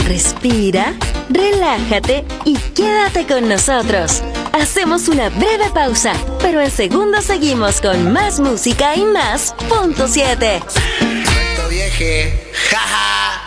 Respira, relájate y quédate con nosotros. Hacemos una breve pausa, pero en segundos seguimos con más música y más Punto 7. Correcto, vieje. Jaja.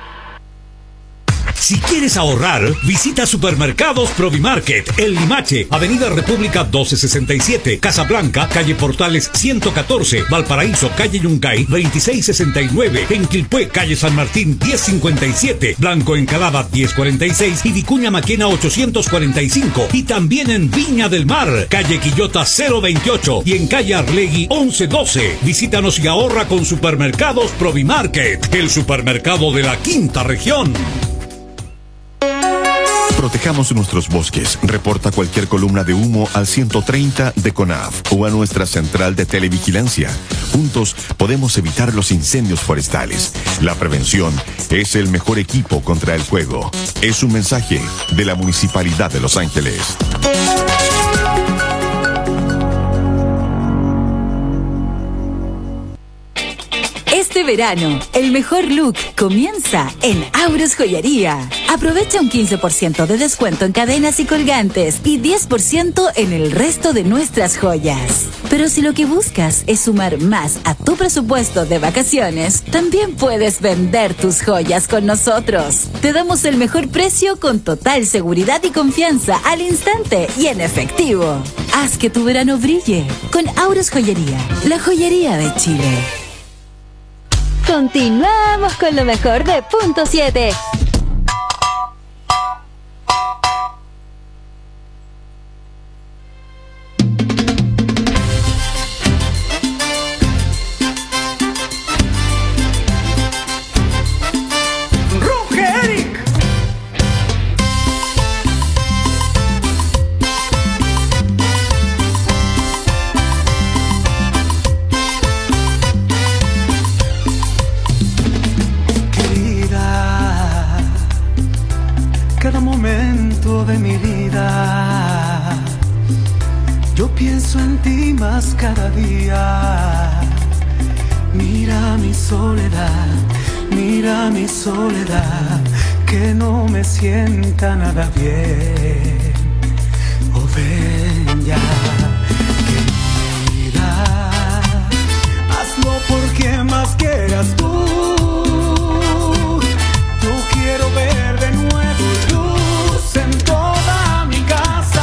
Si quieres ahorrar, visita Supermercados Provimarket, El Limache, Avenida República 1267, Casablanca, Calle Portales 114, Valparaíso, Calle Yungay 2669, en Quilpué, Calle San Martín 1057, Blanco Encalada 1046 y Vicuña Maquena 845. Y también en Viña del Mar, Calle Quillota 028 y en Calle Arlegui 1112. Visítanos y ahorra con Supermercados Provimarket, el supermercado de la quinta región. Protejamos nuestros bosques. Reporta cualquier columna de humo al 130 de CONAF o a nuestra central de televigilancia. Juntos podemos evitar los incendios forestales. La prevención es el mejor equipo contra el fuego. Es un mensaje de la Municipalidad de Los Ángeles. Este verano, el mejor look comienza en Auros Joyería. Aprovecha un 15% de descuento en cadenas y colgantes y 10% en el resto de nuestras joyas. Pero si lo que buscas es sumar más a tu presupuesto de vacaciones, también puedes vender tus joyas con nosotros. Te damos el mejor precio con total seguridad y confianza al instante y en efectivo. Haz que tu verano brille con Auros Joyería, la joyería de Chile. Continuamos con lo mejor de Punto 7. Cada día, mira mi soledad, que no me sienta nada bien. Oh, ven ya, querida, hazlo por quien más quieras tú. Yo quiero ver de nuevo luz en toda mi casa.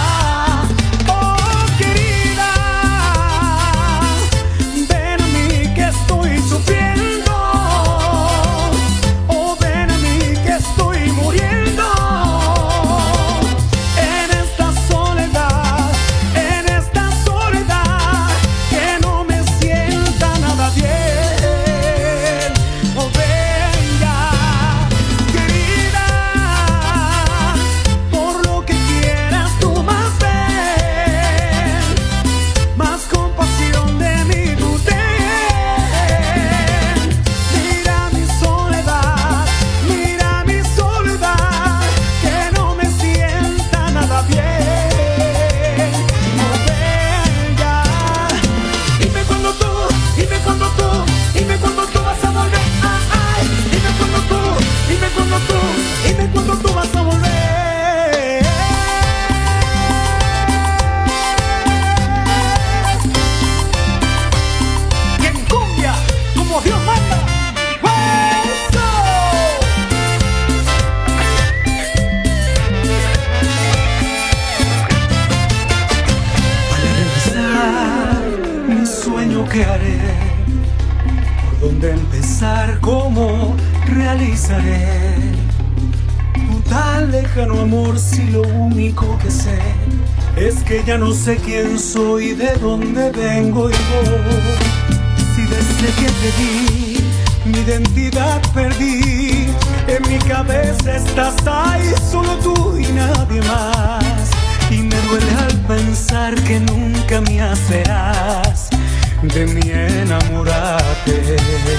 ¿Qué haré? ¿Por dónde empezar? ¿Cómo realizaré tu tan lejano amor? Si lo único que sé es que ya no sé quién soy, de dónde vengo y voy. Si desde que te di mi identidad perdí, en mi cabeza estás ahí, solo tú y nadie más. Y me duele al pensar que nunca me serás de mi enamorarte.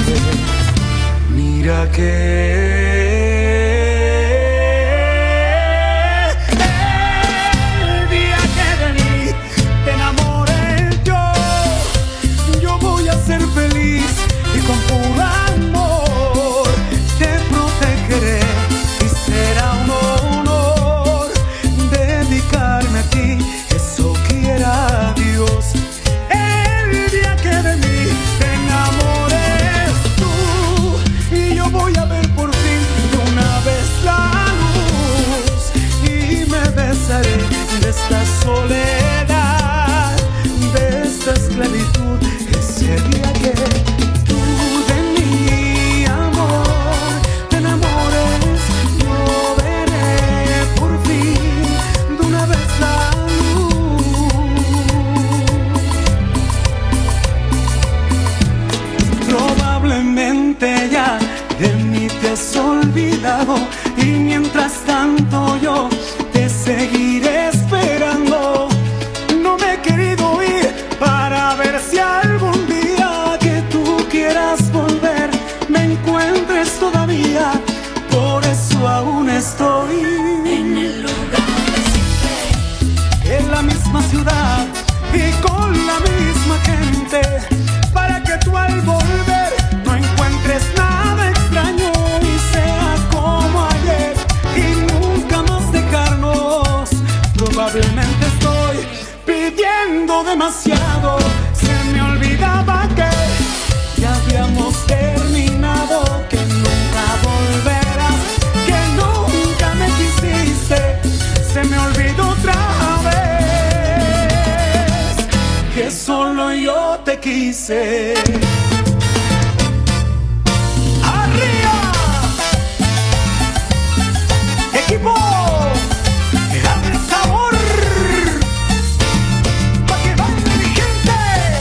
Mira que el día que de mí te enamoré yo voy a ser feliz y con puro amor te protegeré y quieras volver, me encuentres todavía. Por eso aún estoy en el lugar de siempre, en la misma ciudad y con la misma gente, para que tú al volver no encuentres nada extraño y sea como ayer y nunca más dejarnos. Probablemente estoy pidiendo demasiado, se me olvidaba que ya habíamos terminado, que nunca volverás, que nunca me quisiste, se me olvidó otra vez, que solo yo te quise. ¡Arriba! ¡Equipo! ¡Que dame sabor! ¡Pa' que baile mi gente!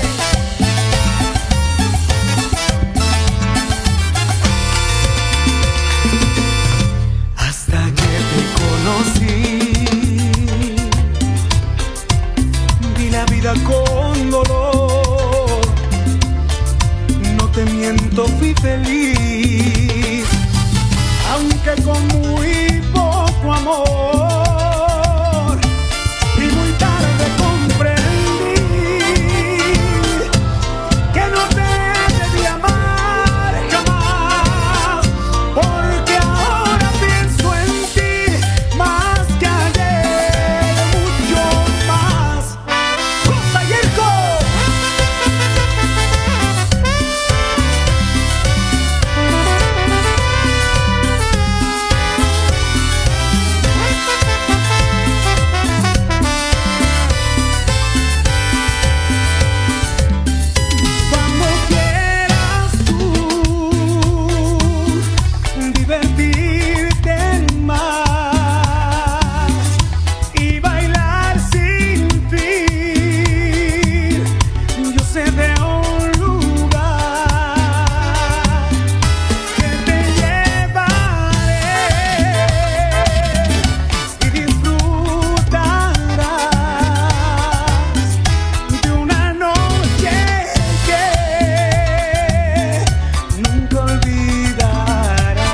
Hasta que te conocí, vi la vida con dolor. No te miento, fui feliz, aunque con muy poco amor. Y muy tarde comprendí que no te debí amar jamás, porque ahora pienso en ti más que ayer, mucho más. ¡Rosa Yerko! Cuando quieras tú divertirte más y bailar sin fin, yo sé de un lugar que te llevaré y disfrutarás de una noche que nunca olvidarás.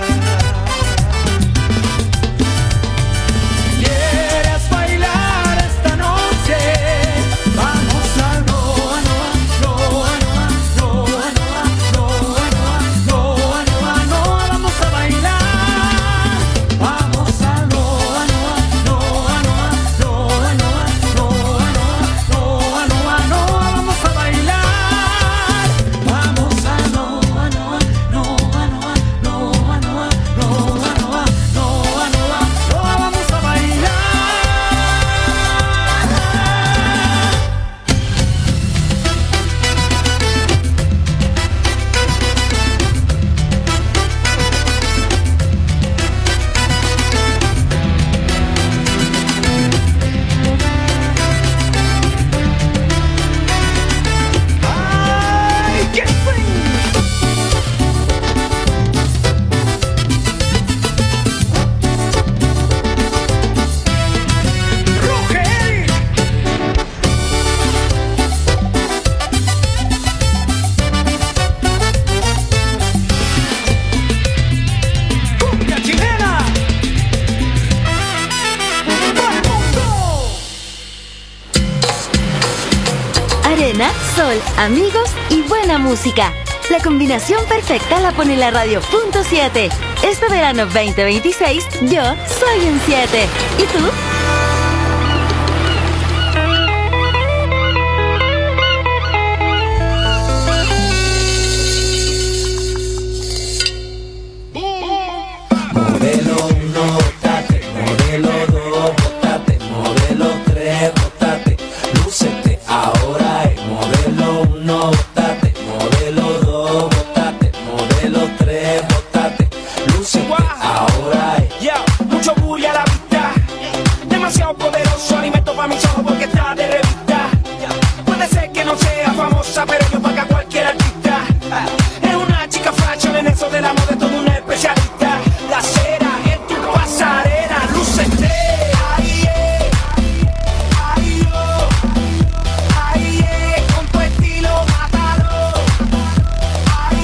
¿Quieres bailar esta noche? Vamos al Noa Noa, Noa Noa, Noa Noa, Noa Noa, Noa Noa, vamos a bailar. Vamos al Noa Noa, Noa Noa, Noa Noa, Noa Noa, Noa Noa, vamos a bailar. Vamos al Noa Noa, Noa Noa, Noa Noa, Noa Noa, Noa Noa, vamos a bailar. ¡Ay, qué swing! ¡Roger! ¡Cumbia chilena! ¡Todo el mundo! Arena, sol, amigos y buena música. La combinación perfecta la pone la radio.7. Este verano 2026, yo soy un 7. ¿Y tú? Modelo 1, bótate, modelo 2, bótate, modelo 3, bótate, lúcete ahora es modelo 1, bótate, modelo 2, bótate, modelo 3, bótate, lúcete ahora es. Mucho bully a la vista, demasiado poderoso, alimento para mis ojos porque está de revista. Puede ser que no sea famosa, pero yo paga cualquier artista. Es una chica fashion, en eso del amor de todo un especialista. La cera en tu pasarela, lúcete. Ahí es, ahí yo, ahí es, con tu estilo mátalo. Ahí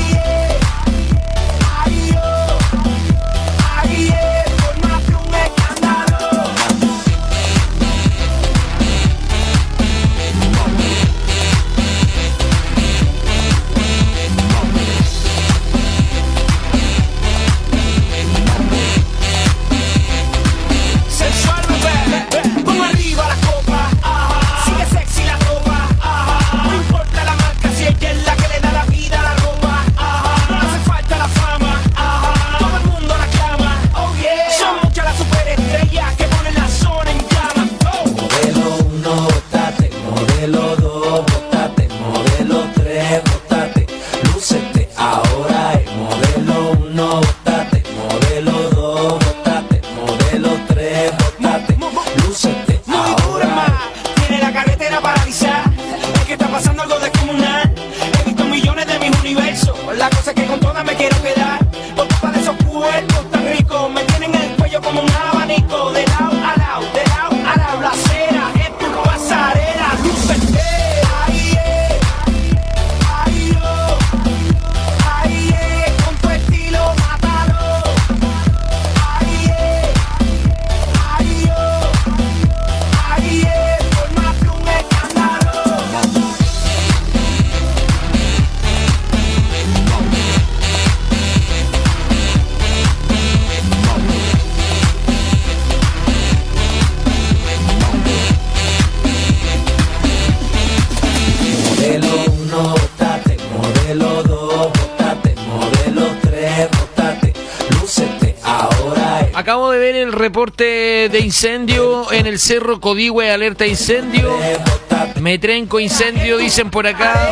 Acabo de ver el reporte de incendio en el Cerro Codigüe, alerta de incendio. Metrenco incendio, dicen por acá.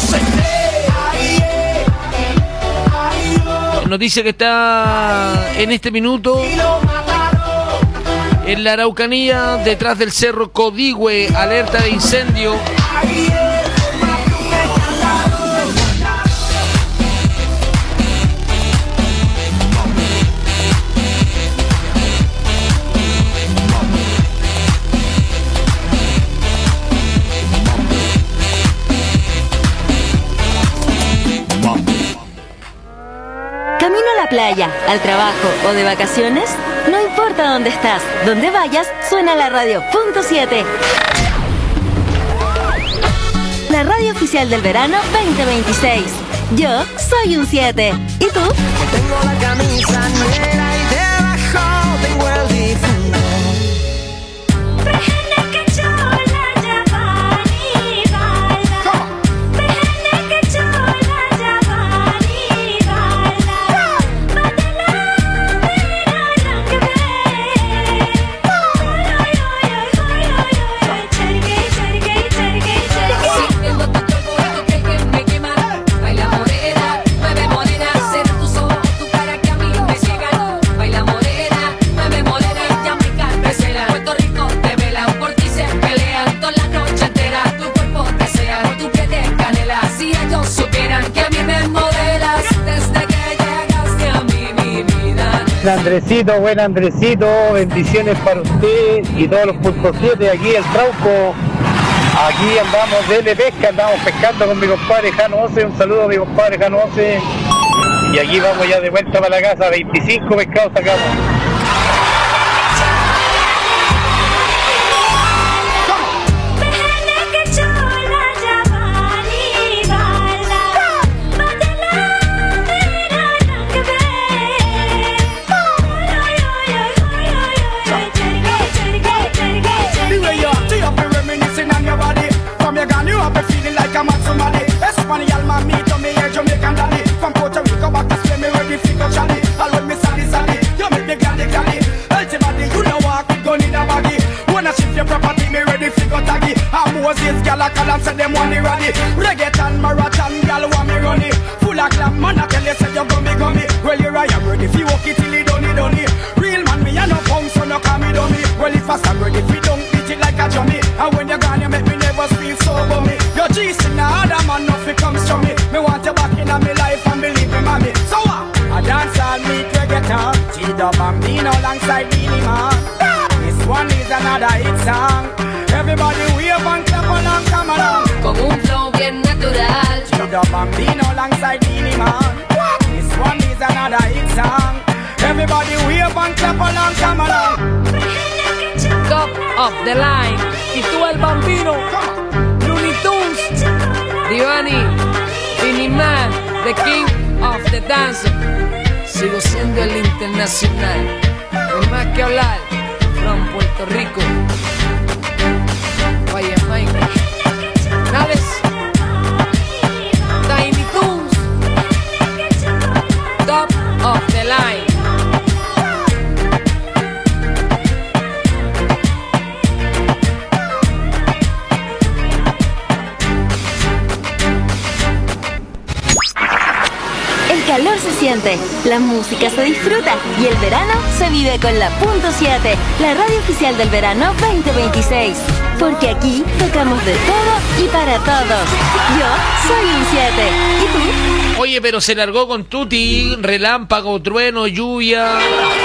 Noticia que está en este minuto en la Araucanía, detrás del Cerro Codigüe, alerta de incendio. ¿Camino a la playa, al trabajo o de vacaciones? No importa dónde estás, donde vayas, suena la radio .7. La radio oficial del verano 2026. Yo soy un 7. ¿Y tú? Tengo la camisa negra y debajo tengo el difunto. Andresito, buen Andresito, bendiciones para usted y todos los .7 aquí el Trauco. Aquí andamos de pesca, andamos pescando con mi compadre Jano Ose, un saludo a mi compadre Jano Ose. Y aquí vamos ya de vuelta para la casa, 25 pescados sacamos. Moses, gal a call and say them want me ready. Reggaeton, marathon, gal want me runny. Full of glam, man I tell you say you gummy gummy. Well here I am ready, if you walk it till it done it done it. Real man me a no punk so no call me dummy. Well if I stand ready, if you don't beat it like a dummy. And when you're gone you make me never feel so bummy. Your G's in the other man nothing comes to me. Me want you back in my life and believe me mommy. So what? I dance all meet reggaeton. G-Dub Bambino alongside Beanie Man. This one is another hit song. Everybody wave and clap along, come along. Con un flow bien natural. G-Dub Bambino alongside Beanie Man. This one is another hit song. Everybody wave and clap along, come along. Top of the line. Y tú el Bambino. Looney Tunes. Divani. Beanie Man. The King of the Dance. Sigo siendo el internacional. No hay más que hablar. From Puerto Rico. Vaya Mike. Nales. Tiny Toons. Top of the line. El calor se siente, la música se disfruta y el verano se vive con la .7, la radio oficial del verano 2026. Porque aquí tocamos de todo y para todos. Yo soy un 7. ¿Y tú? Oye, pero se largó con tutti, relámpago, trueno, lluvia.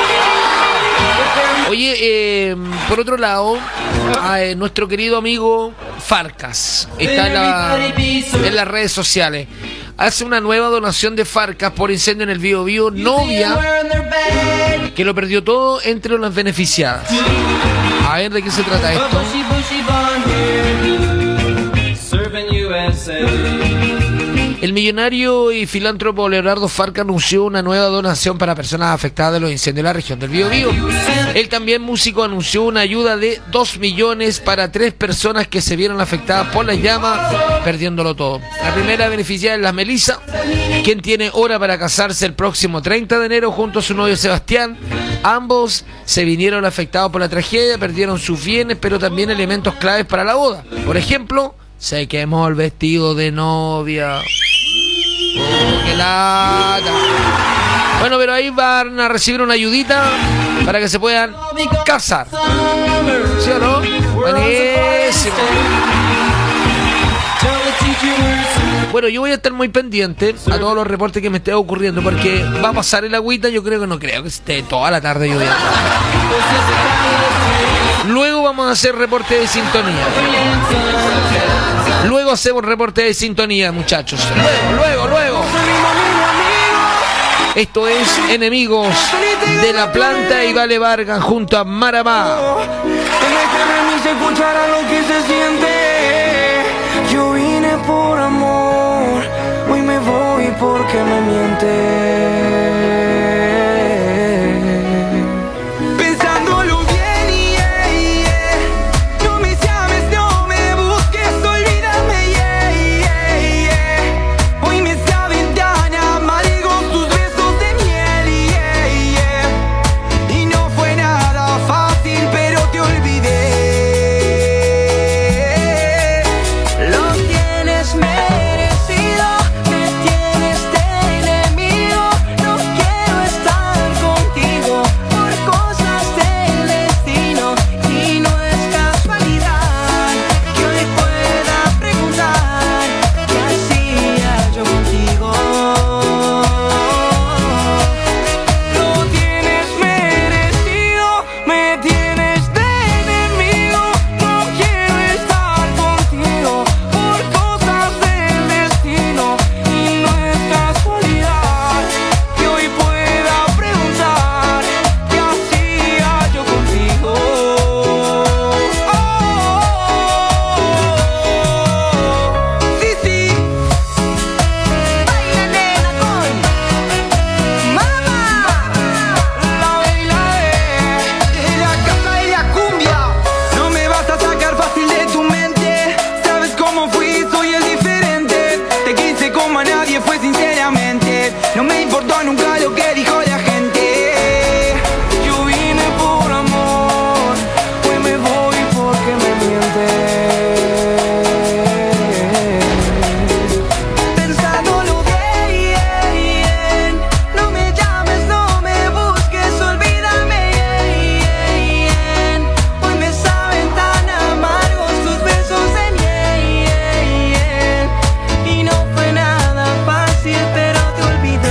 Oye, por otro lado, nuestro querido amigo Farcas está en las redes sociales. Hace una nueva donación de Farcas por incendio en el Biobío. Novia que lo perdió todo entre las beneficiadas. A ver de qué se trata esto. El millonario y filántropo Leonardo Farca anunció una nueva donación para personas afectadas de los incendios de la región del Biobío. Él también, músico, anunció una ayuda de 2 millones para 3 personas que se vieron afectadas por las llamas, perdiéndolo todo. La primera beneficiada es la Melissa, quien tiene hora para casarse el próximo 30 de enero junto a su novio Sebastián. Ambos se vinieron afectados por la tragedia, perdieron sus bienes, pero también elementos claves para la boda. Por ejemplo, se quemó el vestido de novia. ¡Oh, qué lata! Bueno, pero ahí van a recibir una ayudita para que se puedan casar. ¿Sí o no? Buenísimo. Bueno, yo voy a estar muy pendiente a todos los reportes que me estén ocurriendo, porque va a pasar el agüita. Yo creo que esté toda la tarde lloviendo. Luego vamos a hacer reporte de sintonía. Luego hacemos reporte de sintonía, muchachos. Luego. Esto es Enemigos de la Planta y Vale Vargas junto a Maramá. Se escuchará lo que se siente. Yo vine por amor, hoy me voy porque me miente. Pensándolo bien, no me llames, no me busques, olvídame, hoy me saben tan amargos tus besos de miel, y no fue nada fácil, pero te olvidé. No me importó nunca lo que dijo la gente. Yo vine por amor, hoy me voy porque me miente. Pensándolo bien, no me llames, no me busques, olvídame. Hoy me saben tan amargos tus besos de miel, y no fue nada fácil, pero te olvidé.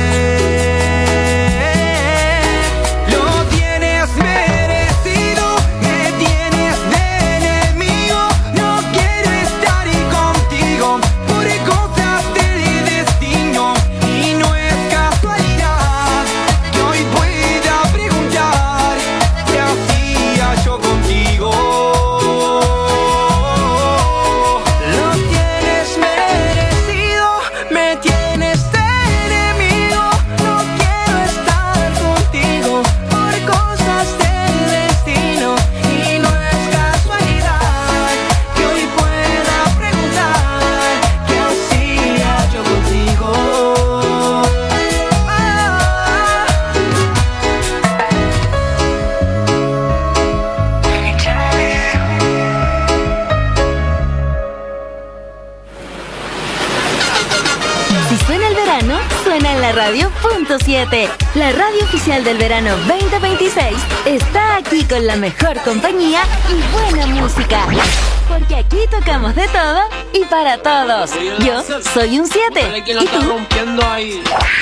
Suena en la radio .7. La radio oficial del verano 2026 está aquí con la mejor compañía y buena música. Porque aquí tocamos de todo y para todos. Yo soy un 7. ¿Y tú? Rompiendo ahí.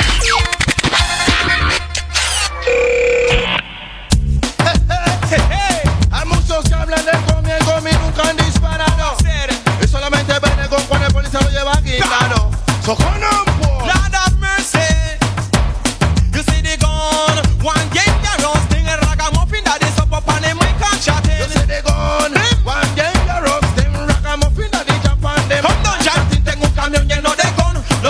Hay muchos que hablan de conmigo y nunca han disparado. Y solamente ven con cuando el policía lo lleva quitado. So come on, boy. Lord have mercy. You see the gun, one dangerous thing, a ragamuffin that is up on him, we can't shot it. You see the gun, one dangerous thing, ragamuffin that is up on them. Come down, Jack, tengo un camión lleno de gun.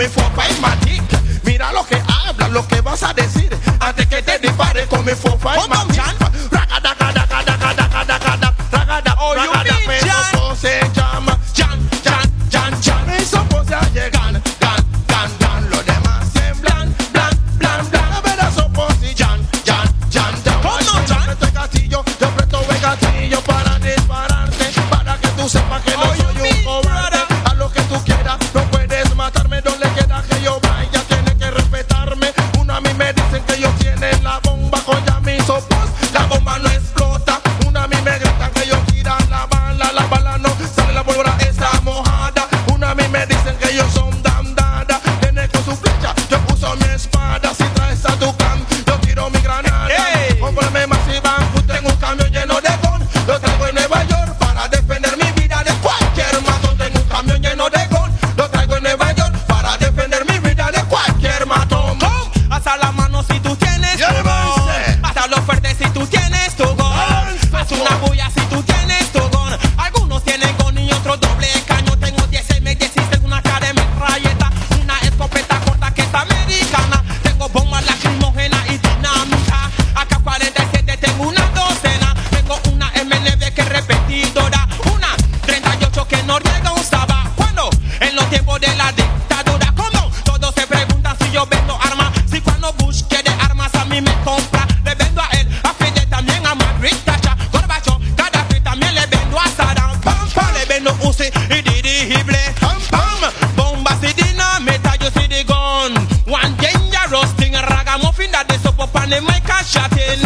mi fofa y matic. Mira lo que hablas, lo que vas a decir antes que te dispare con mi fofa y matic. Ragada, ragada, ragada, ragada, ragada, ragada, pero se llama Jan, Jan, Jan, Jan. Mis ojos ya llegan, gan, gan, gan. Lo demás en blan, blan, blan, blan. A ver a ojos y Jan, Jan, Jan, Jan. ¿Cómo Jan? Este gatillo, yo presto el gatillo para dispararte, para que tú sepas que no soy un cobarde. A lo que tú quieras, no puedes matarme, no le queda que yo vaya, tienes que respetarme. Una a mí me dicen que ellos tienen la bomba con ya mis ojos, la bomba no explota. Una a mí me gritan que ellos tiran la bala no sale, la pólvora está mojada. Una a mí me dicen que ellos son damdadas, viene con su flecha, yo uso mi espada. Si traes a tu cam, yo tiro mi granada. Cómprame más y van, tengo un camión lleno de gon, lo traigo en Nueva York para defender mi vida de cualquier matón. Tengo un camión lleno de gon, lo traigo en Nueva York para defender mi vida de cualquier matón. Hasta la mano si tú tienes tu gon, hasta los fuertes si tú tienes tu gon, haz una bulla si tú tienes tu gon. Algunos tienen gon y otros doble caño. Tengo 10 M16, una cara de metralleta, una escopeta corta que es americana. Tengo bombas lacrimógenas y dinamita, AK-47 tengo una docena. Tengo una M9 que es repetidora, una 38 que Noriega usaba cuando en los tiempos de la dictadura. Como todos se preguntan si yo vendo armas, si cuando Bush quiere armas a mí me compra. Le vendo a él, a Fidel también, a Madrid, Thatcher, Gorbachev, Gaddafi también le vendo a Saddam. Pam, pam, le vendo Uzi y dirigible. Pam, pam, bombas y dinamita, yo soy the gun. One dangerous thing, ragamuffin that is up on the mic and shot in.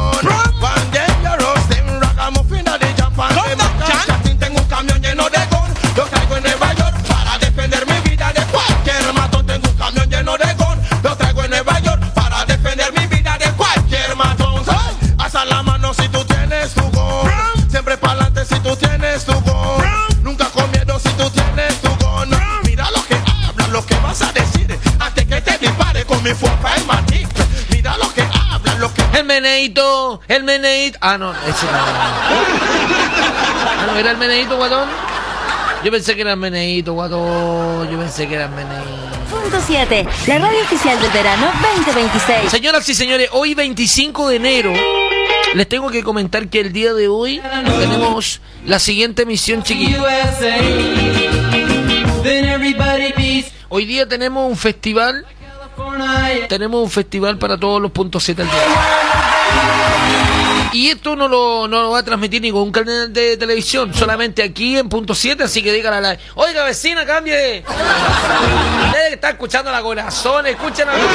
One dangerous thing, ragamuffin that is up on the mic and shot in. Tengo un camión lleno de gun, lo traigo en Nueva York para defender mi vida de cualquier matón. Tengo un camión lleno de gun, lo traigo en Nueva York para defender mi vida de cualquier matón. Alza la mano si tú tienes tu gun, siempre pa'lante si tú tienes tu gun, nunca con miedo si tú tienes tu gun. Mira lo que hablas, lo que vas a decir antes que te dispare con mi fuerza y matic. Mira lo que hablas, lo que... El meneíto. Ah, no, ese no. Ah, no, ¿era el meneíto, guatón? Yo pensé que era el meneíto, guatón. Yo pensé que era el meneíto. Punto 7, la radio oficial del verano 2026. Señoras y señores, hoy 25 de enero les tengo que comentar que el día de hoy tenemos la siguiente misión, chiquillos. Hoy día tenemos un festival. Tenemos un festival para todos los puntos 7 al día. Y esto no lo va a transmitir ningún canal de televisión, solamente aquí en punto 7, así que dígale a la... Oiga, vecina, cambie. Ustedes que están escuchando la corazón, escuchen a la...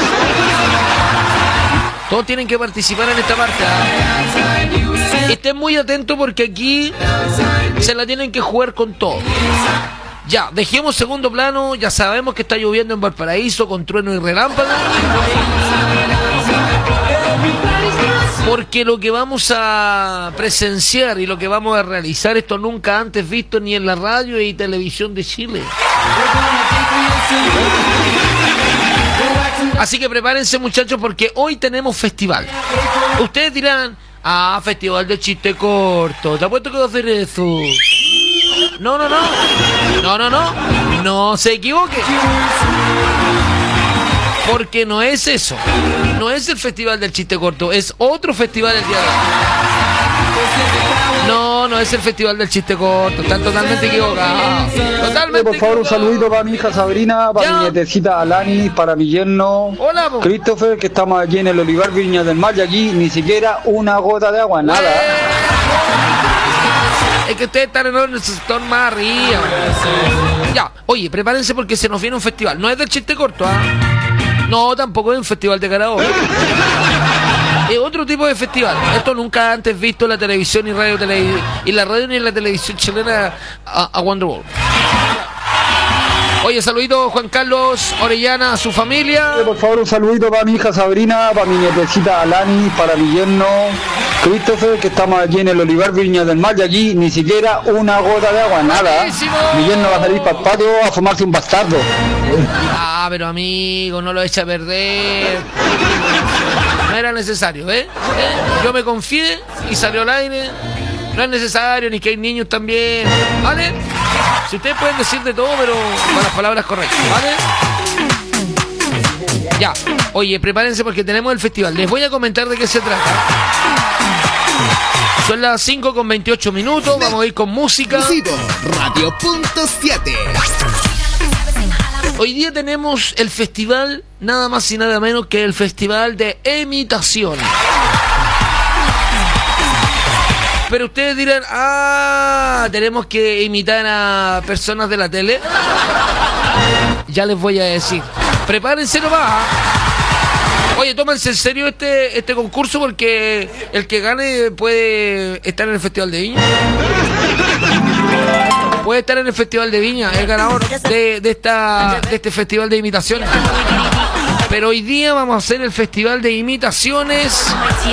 Todos tienen que participar en esta parte. Estén muy atentos porque aquí se la tienen que jugar con todo. Ya, dejemos segundo plano, ya sabemos que está lloviendo en Valparaíso con trueno y relámpago. Porque lo que vamos a presenciar y lo que vamos a realizar, esto nunca antes visto ni en la radio y televisión de Chile. Así que prepárense, muchachos, porque hoy tenemos festival. Ustedes dirán, festival de chiste corto, te apuesto que va a hacer eso. No, no se equivoque. Porque no es eso. No es el festival del chiste corto, es otro festival el día de hoy. No es el festival del chiste corto, están totalmente equivocados. Totalmente. Por favor, un saludito para mi hija Sabrina, para mi nietecita Alani, para mi yerno Christopher, que estamos aquí en el Olivar Viña del Mar, y aquí ni siquiera una gota de agua, nada. Es que ustedes están en un sector más arriba. Ya, oye, prepárense porque se nos viene un festival. No es del chiste corto, No, tampoco es un festival de karaoke. Es otro tipo de festival. Esto nunca antes visto en la televisión y radio y la radio ni en la televisión chilena a Wonderwall. Oye, saludito Juan Carlos Orellana, a su familia. Por favor, un saludito para mi hija Sabrina, para mi nietecita Alani, para mi yerno Christopher, que estamos aquí en el Olivar Viña del Mar, y aquí ni siquiera una gota de agua, nada. Mi yerno va a salir para el patio a fumarse un bastardo. Pero amigo, no lo echa a perder. No era necesario, Yo me confié y salió al aire. No es necesario, ni que hay niños también, ¿vale? Si ustedes pueden decir de todo, pero con las palabras correctas, ¿vale? Ya, oye, prepárense porque tenemos el festival. Les voy a comentar de qué se trata. Son las 5:28. Vamos a ir con música. Radio.7. Hoy día tenemos el festival, nada más y nada menos que el festival de imitación. Pero ustedes dirán, tenemos que imitar a personas de la tele. Ya les voy a decir. Prepárense nomás. Oye, tómense en serio este concurso porque el que gane puede estar en el Festival de Viña. Puede estar en el Festival de Viña, el ganador de este festival de imitaciones. Pero hoy día vamos a hacer el festival de imitaciones.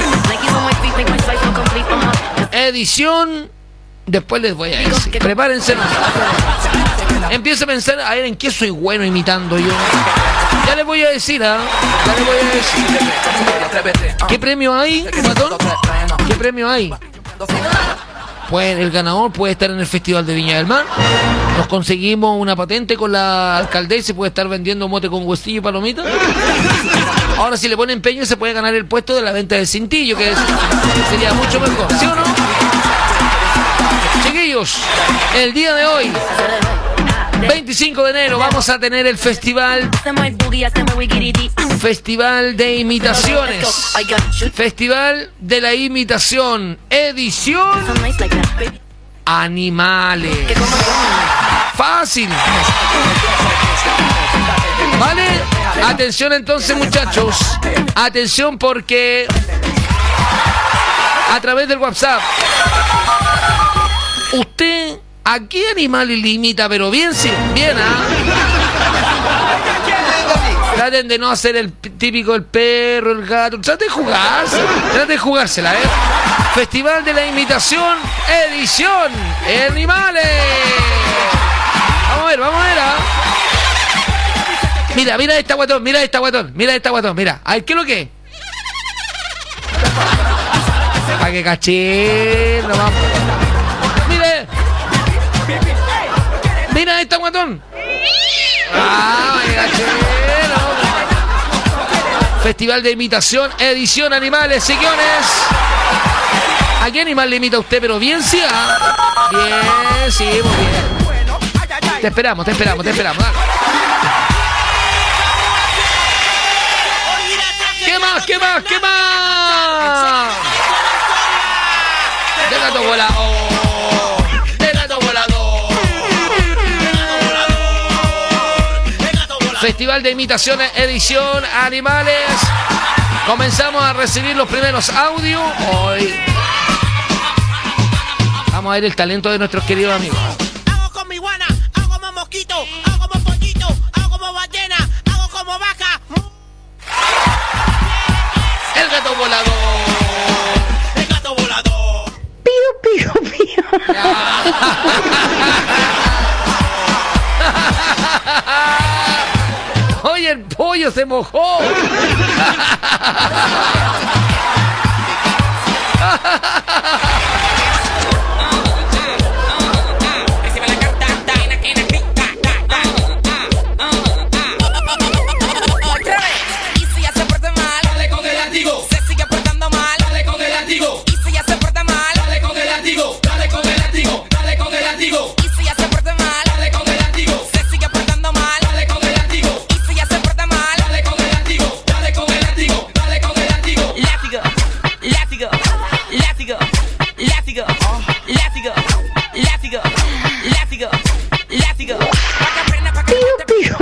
Edición. Después les voy a decir. Prepárense. Empieza a pensar, a ver, ¿en qué soy bueno imitando yo? Ya les voy a decir, Ya les voy a decir. ¿Qué premio hay, Matón? ¿Qué premio hay? Pues el ganador puede estar en el Festival de Viña del Mar. Nos conseguimos una patente con la alcaldesa y puede estar vendiendo mote con huestillo y palomita. Ahora si le pone empeño se puede ganar el puesto de la venta del cintillo, que sería mucho mejor, ¿sí o no? Chiquillos, el día de hoy, 25 de enero, vamos a tener el festival de imitaciones. Festival de la imitación. Edición Animales. Fácil. ¿Vale? Atención entonces, muchachos. Atención porque a través del WhatsApp, usted ¿a qué animal le imita? Pero bien, sí, bien, Traten de no hacer el típico, el perro, el gato. Traten de jugársela, Festival de la imitación, edición Animales. Vamos a ver, Mira esta guatón, mira. A ver, ¿qué es lo que es? Para que caché, no vamos. Mira esta guatón. Festival de imitación, edición Animales, señores. ¿A qué animal le imita usted? Pero bien, sí, Bien, sí, muy bien. Te esperamos. Dale. ¿Qué más? De gato volador. Festival de imitaciones, edición Animales. Comenzamos a recibir los primeros audios. Hoy vamos a ver el talento de nuestros queridos amigos. Hago como iguana, hago como mosquito, hago como pollito, hago como ballena, hago como vaca. El gato volador. Pío. Oye, el pollo se mojó. Y si ya se porta mal, dale con el látigo. Se sigue portando mal, dale con el látigo. Y si ya se porta mal, dale con el látigo. Y si ya se porta mal, dale con el látigo. Se sigue portando mal, dale con el látigo. Y si ya se porta mal, dale con el látigo. Látigo. Pío.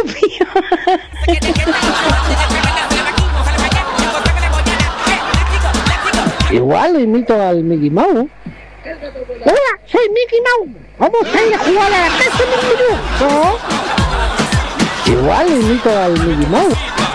Igual imito al Mickey Mouse. Hola, soy Mickey Mouse. Vamos a ir a jugar a la casa de minutos. Igual imito al Mickey Mouse.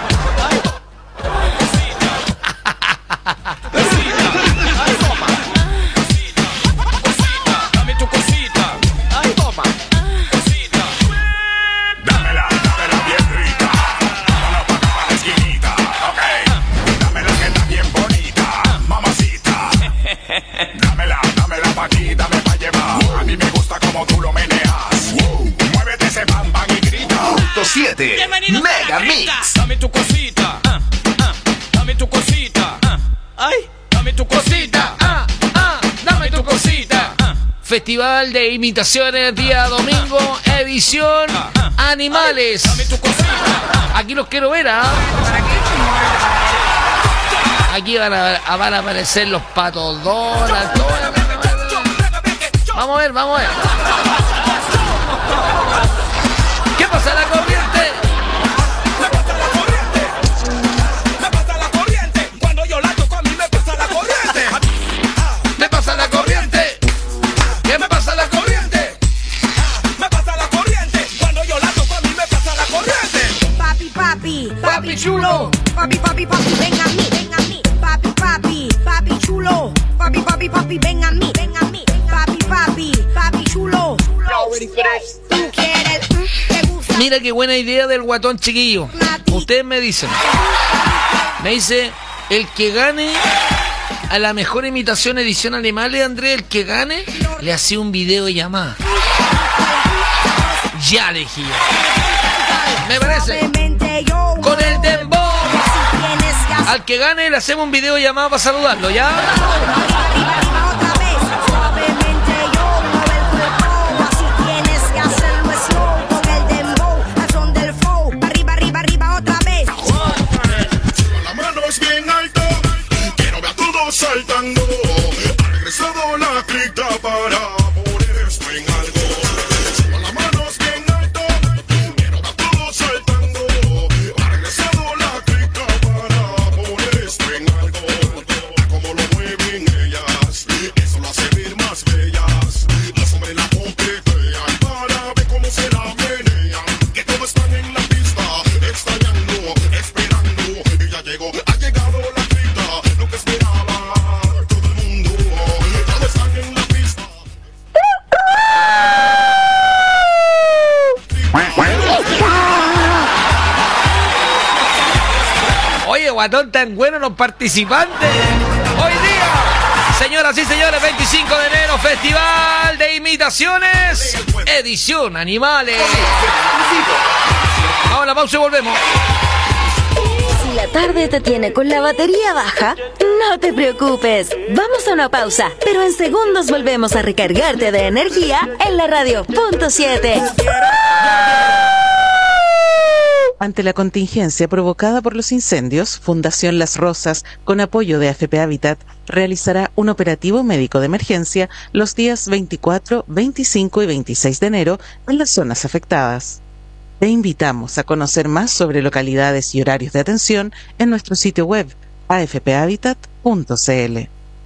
Dame tu cosita. Ay, toma. Cosita. Dámela bien rica. Dámela pa' acá pa' la esquinita. Ok. Dámela que está bien bonita. Mamacita. Dámela pa' aquí, dame pa' llevar. A mí me gusta como tú lo meneas. Muévete ese bam bam y grita. 100.7 Mega Mix. Dame tu cosita, dame tu cosita, ay, dame tu cosita, dame tu cosita. Festival de imitaciones, día domingo, edición Animales. Aquí los quiero ver, Aquí van a aparecer los Patos Donald. Vamos a ver. ¿Qué pasa la corriente? Me pasa la corriente. Cuando yo la toco a mí me pasa la corriente. Me pasa la corriente. ¿Qué me pasa la corriente? Me pasa la corriente. Cuando yo la toco a mí me pasa la corriente. Papi chulo. Papi, ven a mí. Papi chulo. Papi, ven a mí. Papi chulo. Tú quieres, te gusta. Mira qué buena idea del guatón chiquillo. Ustedes me dicen. Me dice, el que gane a la mejor imitación edición Animales, Andrés, el que gane, le hacía un video llamada. Ya elegí. Me parece. Con el dembow. Al que gane le hacemos un video llamado para saludarlo, ¿ya? Saltando, ha regresado la cripta para poner esto en algo. Suban las manos bien alto, quiero ver todos saltando. Ha regresado la cripta para poner esto en algo. Como lo mueven ellas, eso lo hace ver más bellas. Los hombres la coquetean para ver cómo se la menean. Que todos están en la pista, extrañando, esperando. Y ya llegó, ha llegado la cripta, lo que esperaba. Oye, guatón, tan bueno los participantes. Hoy día, señoras y señores, 25 de enero, Festival de Imitaciones, edición Animales. Vamos a la pausa y volvemos. Si la tarde te tiene con la batería baja, no te preocupes. Vamos a una pausa, pero en segundos volvemos a recargarte de energía en la radio .7. Ante la contingencia provocada por los incendios, Fundación Las Rosas, con apoyo de AFP Habitat, realizará un operativo médico de emergencia los días 24, 25 y 26 de enero en las zonas afectadas. Te invitamos a conocer más sobre localidades y horarios de atención en nuestro sitio web afphabitat.cl.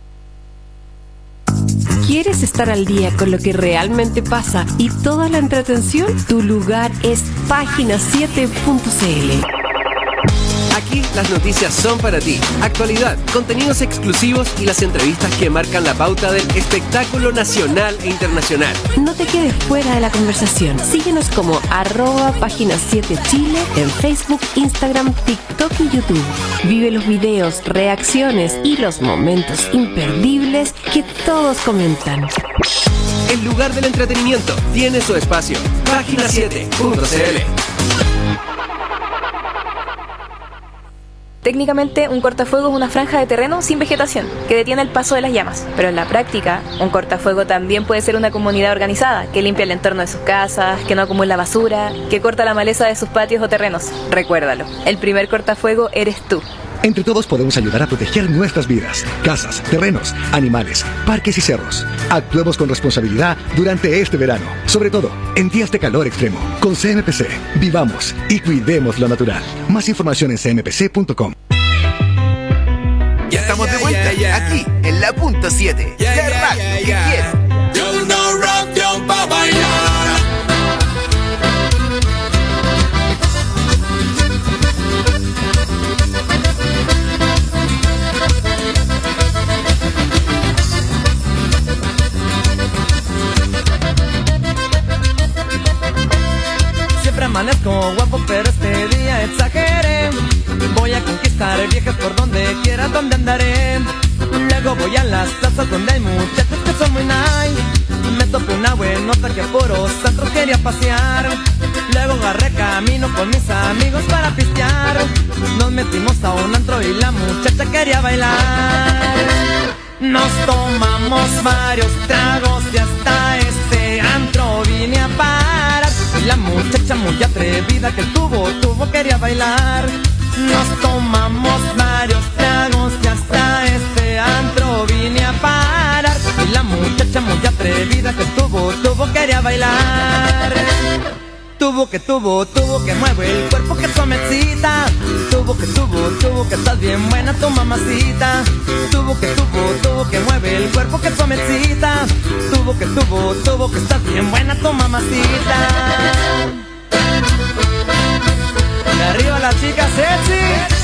¿Quieres estar al día con lo que realmente pasa y toda la entretención? Tu lugar es página7.cl. Aquí las noticias son para ti. Actualidad, contenidos exclusivos y las entrevistas que marcan la pauta del espectáculo nacional e internacional. No te quedes fuera de la conversación. Síguenos como @página7chile en Facebook, Instagram, TikTok y YouTube. Vive los videos, reacciones y los momentos imperdibles que todos comentan. El lugar del entretenimiento tiene su espacio. Página7.cl. Técnicamente, un cortafuego es una franja de terreno sin vegetación que detiene el paso de las llamas. Pero en la práctica, un cortafuego también puede ser una comunidad organizada que limpia el entorno de sus casas, que no acumula basura, que corta la maleza de sus patios o terrenos. Recuérdalo, el primer cortafuego eres tú. Entre todos podemos ayudar a proteger nuestras vidas, casas, terrenos, animales, parques y cerros. Actuemos con responsabilidad durante este verano, sobre todo en días de calor extremo. Con CMPC, vivamos y cuidemos lo natural. Más información en cmpc.com. Ya estamos de vuelta aquí en la .7. La radio que quieres. Yo no rap, yo pa' bailar. Siempre amanezco guapo, pero este día exageré. Voy a conquistar viejas por donde quiera, donde andaré. Luego voy a las plazas donde hay muchachos que son muy nice. Me topé una buenota que por los centros quería pasear. Luego agarré camino con mi metimos a un antro y la muchacha quería bailar. Nos tomamos varios tragos y hasta este antro vine a parar. Y la muchacha muy atrevida que el tubo quería bailar. Nos tomamos varios tragos y hasta este antro vine a parar. Y la muchacha muy atrevida que el tubo quería bailar. Tubo que mueve el cuerpo que suavecita. Tubo que estás bien buena tu mamacita. Tubo que mueve el cuerpo que suavecita. Tubo que estás bien buena tu mamacita. Y arriba la chica sexy.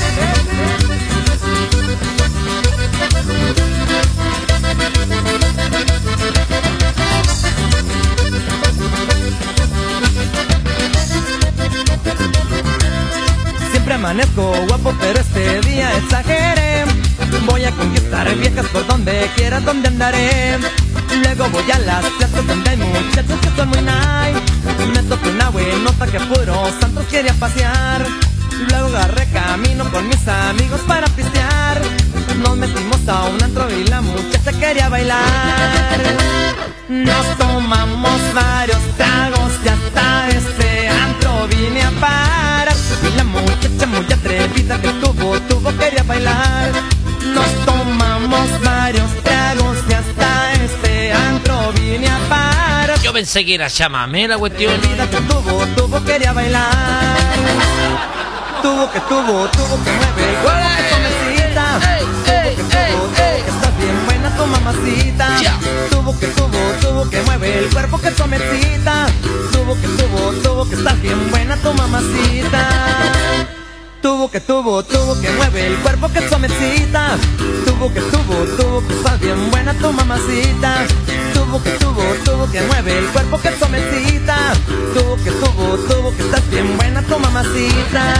Siempre amanezco guapo, pero este día exageré. Voy a conquistar viejas por donde quiera, donde andaré. Luego voy a las plazas donde hay muchachos que son muy nice. Me topé una buenota que puro santos quería pasear. Luego agarré camino con mis amigos para pistear. Nos metimos a un antro y la muchacha quería bailar. Nos tomamos varios tragos y hasta este antro vine a parar. Y la muchacha muy atrevida que tubo quería bailar. Nos tomamos varios tragos y hasta este antro vine a parar. Yo pensé que era chamamé la cuestión. Que tubo quería bailar. Tubo que mueve el cuerpo que suavecita. Tubo que estás bien buena tu mamacita. Tubo que mueve el cuerpo que suavecita. Tubo que estás bien buena tu mamacita. Tubo que mueve el cuerpo que suavecita. Tubo que estás bien buena tu mamacita. Tubo que mueve el cuerpo que suavecita. Tubo que estás bien buena tu mamacita.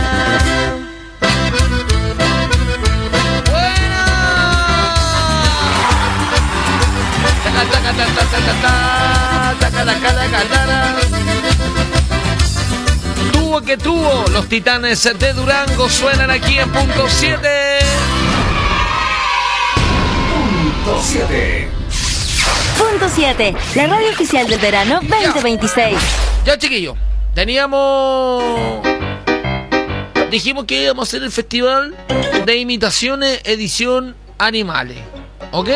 Tuvo, los Titanes de Durango suenan aquí en punto 7. Punto 7. Punto 7, la radio oficial del verano 2026. Ya, chiquillo, dijimos que íbamos a hacer el festival de imitaciones edición animales, ¿ok?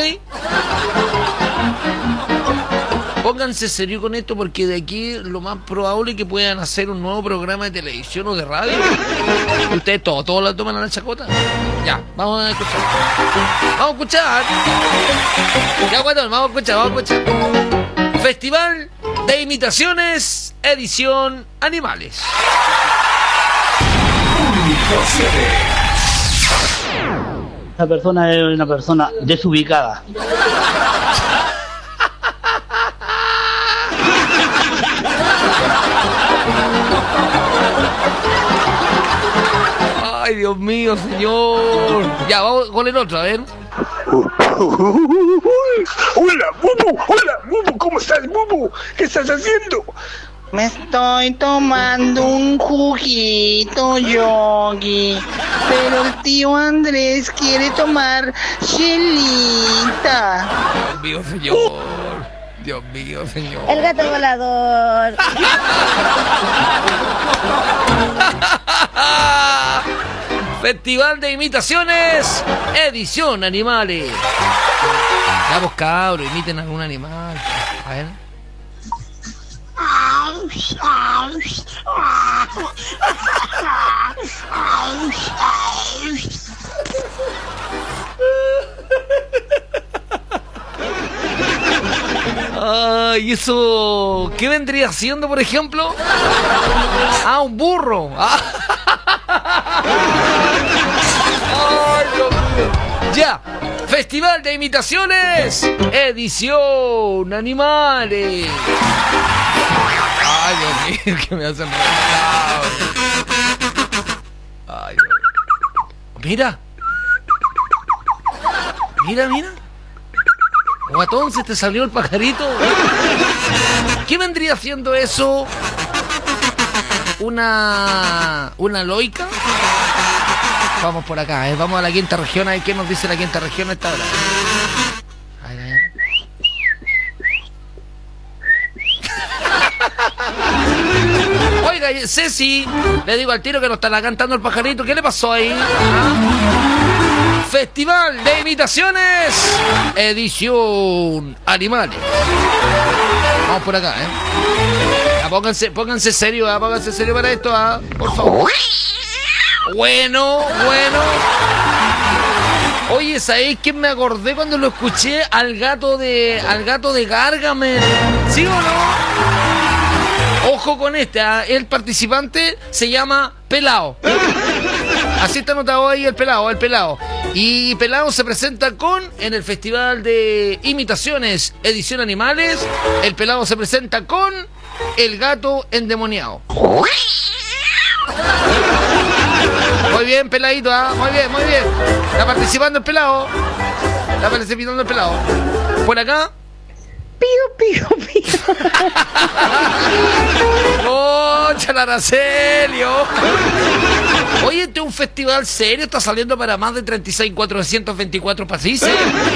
Pónganse serio con esto porque de aquí lo más probable es que puedan hacer un nuevo programa de televisión o de radio. Ustedes todos la toman a la chacota. Ya, vamos a escuchar. Ya, bueno, vamos a escuchar. Festival de imitaciones, edición animales. Esta persona es una persona desubicada. Ay, Dios mío, señor. Ya, vamos con el otro, a ver. Hola, Bubu, ¿cómo estás, Bubu? ¿Qué estás haciendo? Me estoy tomando un juguito, Yogi, pero el tío Andrés quiere tomar chelita. Dios mío, señor. Dios mío, señor. El gato volador. Festival de imitaciones, edición animales. Vamos, cabros, imiten algún animal. A ver. Ay, eso, ¿qué vendría siendo, por ejemplo? Ah, un burro. Ay, Dios mío. Ya, Festival de Imitaciones, edición animales. Ay, Dios mío, que me hacen reír. Ay, Dios mío. Mira. Guatón, se te salió el pajarito. ¿Qué vendría haciendo eso? ¿Una loica? Vamos por acá, vamos a la quinta región, a ver qué nos dice la quinta región a esta hora. A ver. Oiga, Ceci, le digo al tiro que nos estará cantando el pajarito. ¿Qué le pasó ahí? Festival de Imitaciones, edición Animales. Vamos por acá, Ya, pónganse serio, pónganse serio para esto, por favor. Bueno. Oye, ¿sabéis quién me acordé cuando lo escuché? Al gato de Gargamel. ¿Sí o no? Ojo con este, el participante se llama Pelao. Así está anotado ahí el Pelao. Y Pelao se presenta en el Festival de Imitaciones Edición Animales, el Pelao se presenta con el gato endemoniado. Muy bien, Peladito, muy bien. Está participando el Pelao. Por acá. Pío. ¡Oh, Araceli! Oye, este es un festival serio, está saliendo para más de 36.424 países.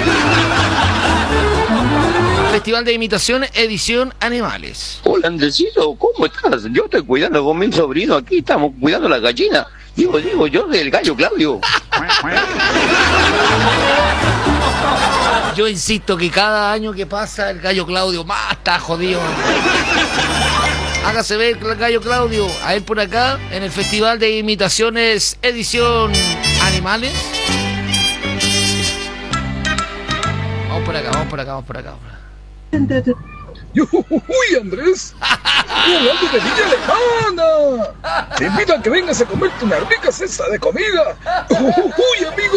Festival de Imitación Edición Animales. Hola, Andresito, ¿cómo estás? Yo estoy cuidando con mi sobrino aquí, estamos cuidando la gallina. Digo, yo soy el gallo Claudio. Yo insisto que cada año que pasa el gallo Claudio más está jodido. Hágase ver el gallo Claudio. A él por acá, en el Festival de Imitaciones Edición Animales. Vamos por acá. ¡Uy, Andrés! ¡Estoy hablando de Villa Lejana! ¡Te invito a que vengas a comerte una rica cesta de comida! ¡Uy, amigo!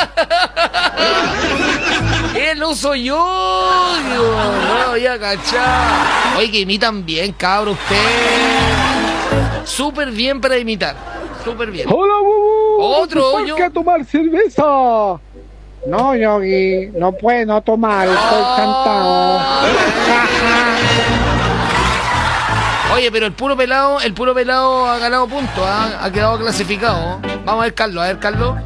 No soy yo! No voy a cachar. Oye, que imitan bien, cabrón, usted. Súper bien para imitar. Súper bien. ¡Hola, Bubu! ¡Otro! ¿Por qué tomar cerveza? No, Yogi, no puedo tomar, estoy cantado. Oye, pero el puro pelado ha ganado puntos, ha quedado clasificado. Vamos a ver, Carlos.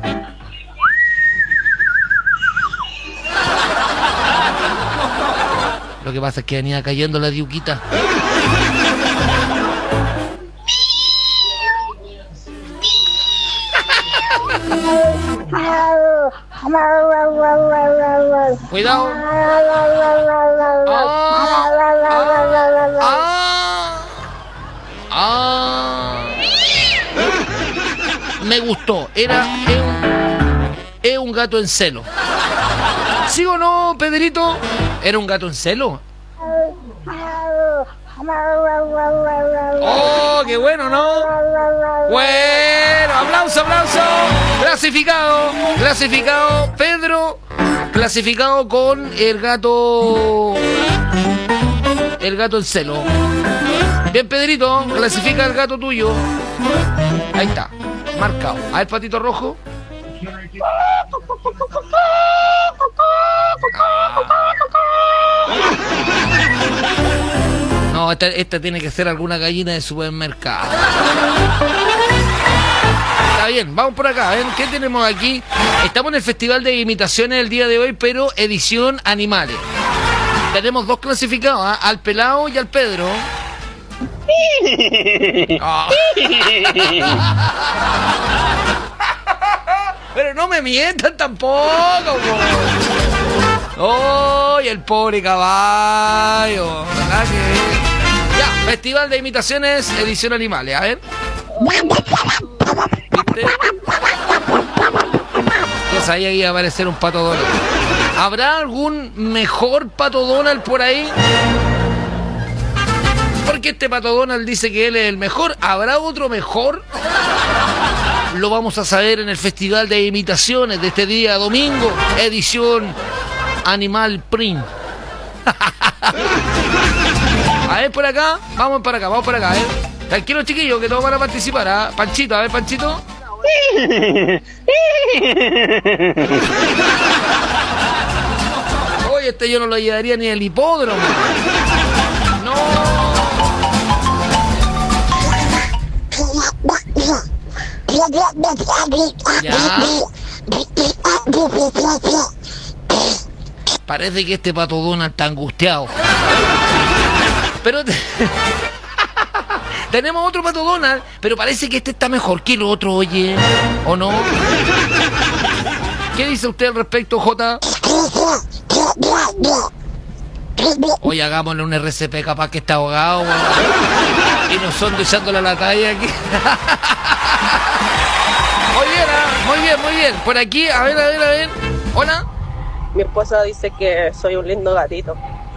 Lo que pasa es que venía cayendo la diuquita. Cuidado. Me gustó. Es un gato en celo. ¿Sí o no, Pedrito? ¿Era un gato en celo? ¡Oh, qué bueno, ¿no? Bueno, aplauso. Clasificado, Pedro. Clasificado con el gato en celo. Bien, Pedrito, clasifica el gato tuyo. Ahí está, marcado. A ver, patito rojo. No, esta tiene que ser alguna gallina de supermercado. Está bien, vamos por acá. ¿Qué tenemos aquí? Estamos en el Festival de Imitaciones el día de hoy, pero edición Animales. Tenemos dos clasificados, al Pelao y al Pedro. Oh. Pero no me mientan tampoco. ¡Oh! Y el pobre caballo. ¿Verdad que? Ya, Festival de Imitaciones Edición Animales. A ver. ¿Viste? Yo sabía que iba a aparecer un Pato Donald. ¿Habrá algún mejor Pato Donald por ahí? Porque este Pato Donald dice que él es el mejor. ¿Habrá otro mejor? Lo vamos a saber en el Festival de Imitaciones de este día domingo, edición Animal Print. A ver por acá, vamos para acá, Tranquilo, chiquillos, que todos van a participar, Panchito, a ver, Panchito. Oye, este yo no lo llevaría ni al hipódromo. No. Ya. Parece que este Pato Donald está angustiado. Pero tenemos otro Pato Donald, pero parece que este está mejor que el otro, oye. ¿O no? ¿Qué dice usted al respecto, Jota? Oye, hagámosle un RCP, capaz que está ahogado, weón. Y nos son echándole a la talla aquí. Muy bien. Por aquí, a ver. Hola. Mi esposa dice que soy un lindo gatito.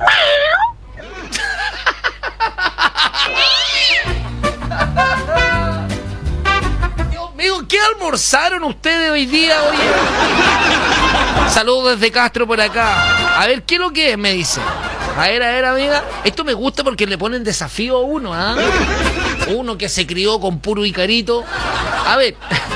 Dios mío, ¿qué almorzaron ustedes hoy día? Oye. Saludos desde Castro por acá. A ver, ¿qué es lo que es? Me dice. A ver, amiga. Esto me gusta porque le ponen desafío a uno, ¿ah? Uno que se crió con puro Icarito. A ver.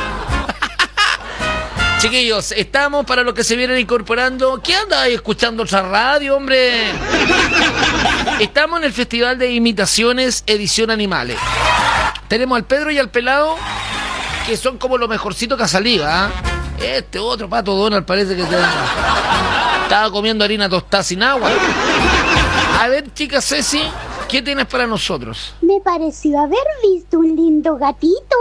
Chiquillos, estamos para los que se vienen incorporando. ¿Qué anda ahí escuchando otra radio, hombre? Estamos en el Festival de Imitaciones Edición Animales. Tenemos al Pedro y al Pelado, que son como lo mejorcito que ha salido, ¿ah? Este otro Pato Donald parece que estaba comiendo harina tostada sin agua. A ver, chica Ceci, ¿qué tienes para nosotros? Me pareció haber visto un lindo gatito.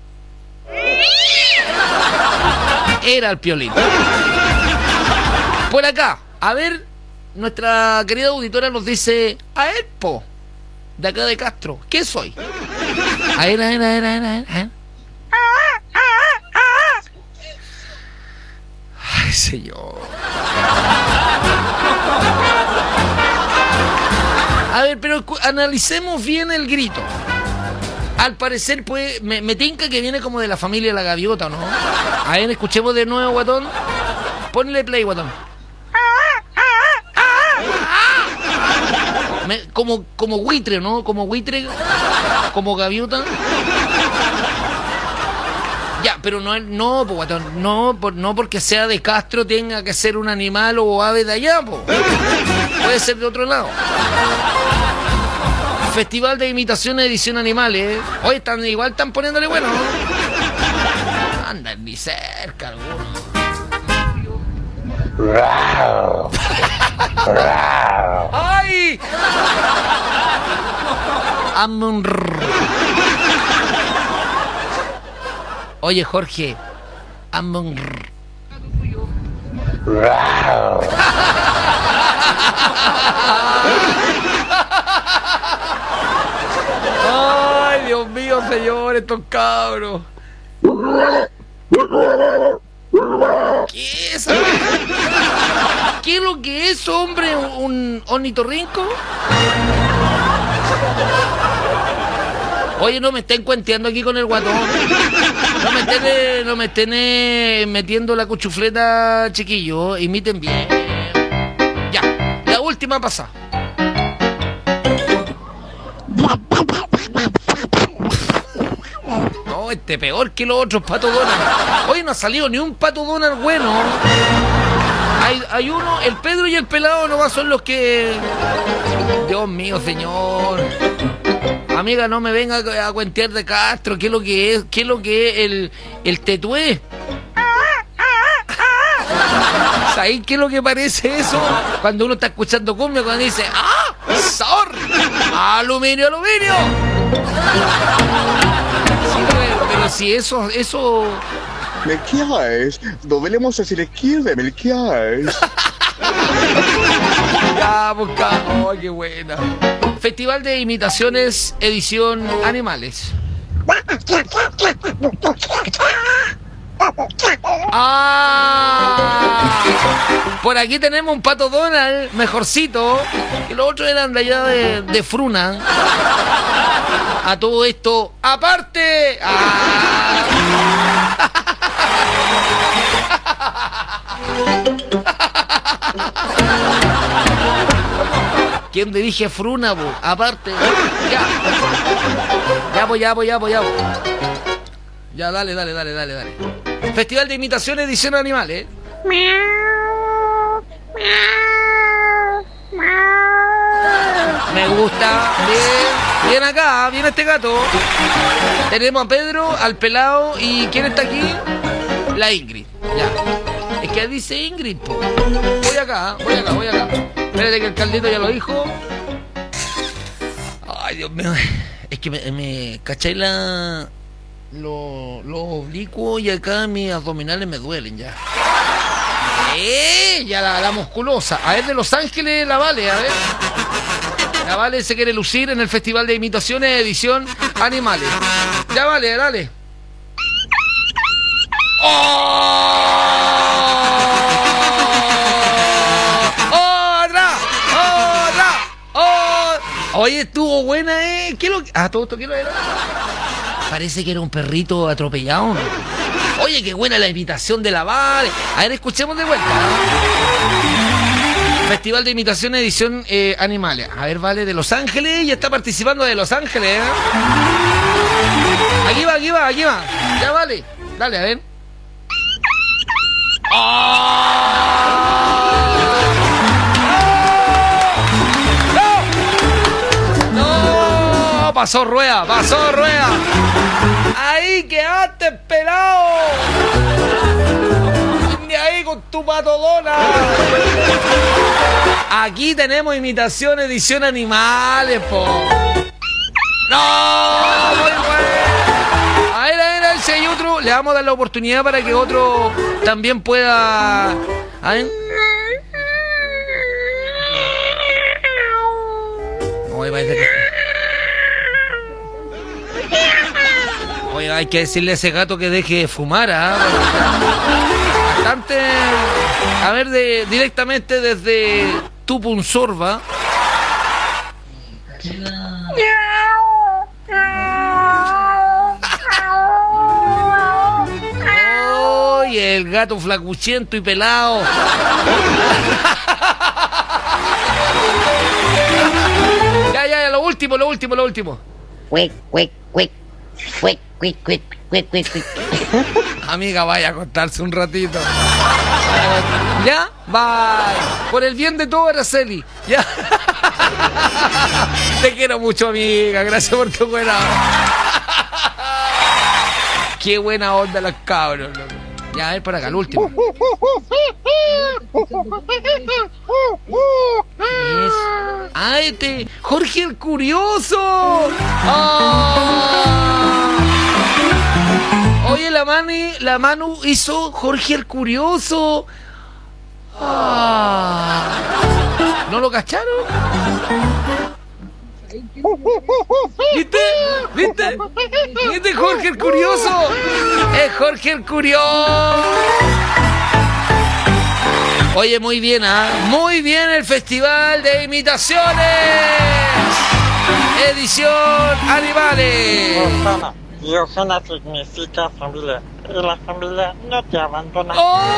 Era el Piolín. Por acá, a ver, nuestra querida auditora nos dice: a ver, po, de acá de Castro, ¿qué soy? A ver. Ay, señor. A ver, pero analicemos bien el grito. Al parecer, pues, me tinca que viene como de la familia de la gaviota, ¿no? A ver, escuchemos de nuevo, guatón. Ponle play, guatón. Como buitre, ¿no? Como buitre, como gaviota. Ya, pero no, pues, guatón, no porque sea de Castro tenga que ser un animal o ave de allá, pues. Puede ser de otro lado. Festival de Imitaciones Edición Animales. Hoy están poniéndole bueno, ¿no? Andan ni cerca algunos. ¡Ay! Oye, Jorge. Ay, Dios mío, señor, estos cabros. ¿Qué es? ¿Qué es lo que es, hombre? ¿Un ornitorrinco? Oye, no me estén cuenteando aquí con el guatón. No me estén metiendo la cuchufleta, chiquillo. Imiten bien. Ya, la última pasada. No, este peor que los otros Pato Donald. Hoy no ha salido ni un Pato Donald bueno. Hay uno, el Pedro y el Pelado nomás son los que... Dios mío, señor. Amiga, no me venga a cuentear de Castro. ¿Qué es lo que es? ¿Qué es lo que es el tetué? ¿Sabéis qué es lo que parece eso? Cuando uno está escuchando cumbia, cuando dice ¡ah! ¡Sabor! ¡Aluminio, aluminio! Sí, pero si eso... Melquiades, doblemos hacia la izquierda, Melquiades. Ya, busca. ¡Oh, qué buena! Festival de Imitaciones Edición Animales. Por aquí tenemos un Pato Donald mejorcito, y los otros eran de allá de Fruna. A todo esto, aparte. ¿Quién dirige Fruna, bo? Aparte. Ya. Ya, dale. Festival de Imitaciones Edición Animales. Me gusta. Bien. Viene acá, viene este gato. Tenemos a Pedro, al pelado. ¿Y quién está aquí? La Ingrid. Ya. Es que dice Ingrid, po. Voy acá. Espérate que el caldito ya lo dijo. Ay, Dios mío. Es que me ¿cachai lo oblicuo y acá mis abdominales me duelen ya? Ya la musculosa. A ver, de Los Ángeles, la Vale, a ver. La Vale se quiere lucir en el Festival de Imitaciones edición Animales. Ya, Vale, dale. Oye, estuvo buena, ¿Qué es lo que... todo esto, ¿qué lo era? Parece que era un perrito atropellado. Oye, qué buena la imitación de la Vale. A ver, escuchemos de vuelta. Festival de Imitaciones edición Animales. A ver, Vale, de Los Ángeles. Ya está participando de Los Ángeles, Aquí va. Ya, Vale. Dale, a ver. Pasó rueda. Ahí quedaste pelado. De ahí con tu patodona. Aquí tenemos imitación edición Animales, po. No, muy bueno. A ver, si hay otro, le vamos a dar la oportunidad para que otro también pueda. A ver. Oye, parece que... Oye, hay que decirle a ese gato que deje de fumar, Bastante. A ver, directamente desde Tupunsorba. Oye, el gato flacuchento y pelado. Ya, lo último. Quick. Amiga, vaya a acostarse un ratito. Ya, bye. Por el bien de todo, Araceli. Ya. Te quiero mucho, amiga. Gracias por tu buena onda. Qué buena onda los cabros, loco. Ya, a ver para acá, el último. Es... Jorge el Curioso. Oye, la Manu hizo Jorge el Curioso. ¿No lo cacharon? ¿Viste? Jorge el Curioso. Es Jorge el Curioso. Oye, muy bien, muy bien el Festival de Imitaciones edición Animales. Rosana significa familia y la familia no te abandona.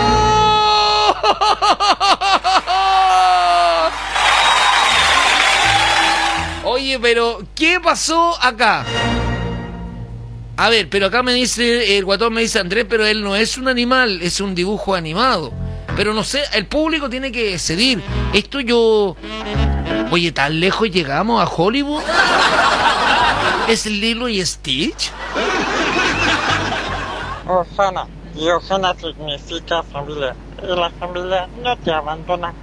Oye, pero ¿qué pasó acá? A ver, pero acá me dice, el guatón me dice Andrés, pero él no es un animal, es un dibujo animado. Pero no sé, el público tiene que decidir. Esto yo... Oye, ¿tan lejos llegamos a Hollywood? ¿Es Lilo y Stitch? Osana, y Osana significa familia, y la familia no te abandona.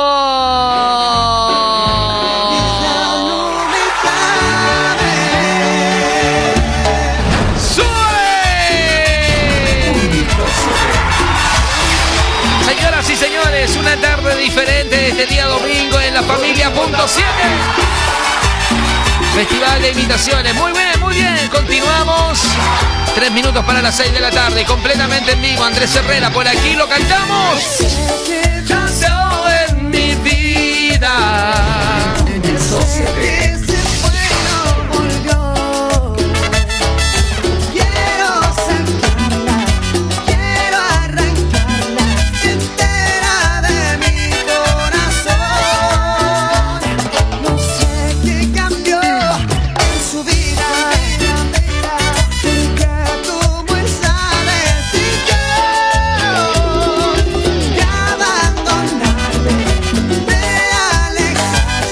Señoras y señores, una tarde diferente este día domingo en la familia .7. Festival de Imitaciones. Muy bien, continuamos. 3 minutos para las 6 de la tarde, completamente en vivo. Andrés Herrera, por aquí lo cantamos. ¿Qué pasó en mi vida? Eso que se fue no volvió. Quiero sacarla, quiero arrancarla entera de mi corazón. No sé qué cambió en su vida, que tú muy sabes y yo de abandonarme, de alejarme.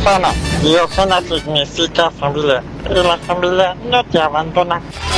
Diosana significa familia. Y la familia no te abandona.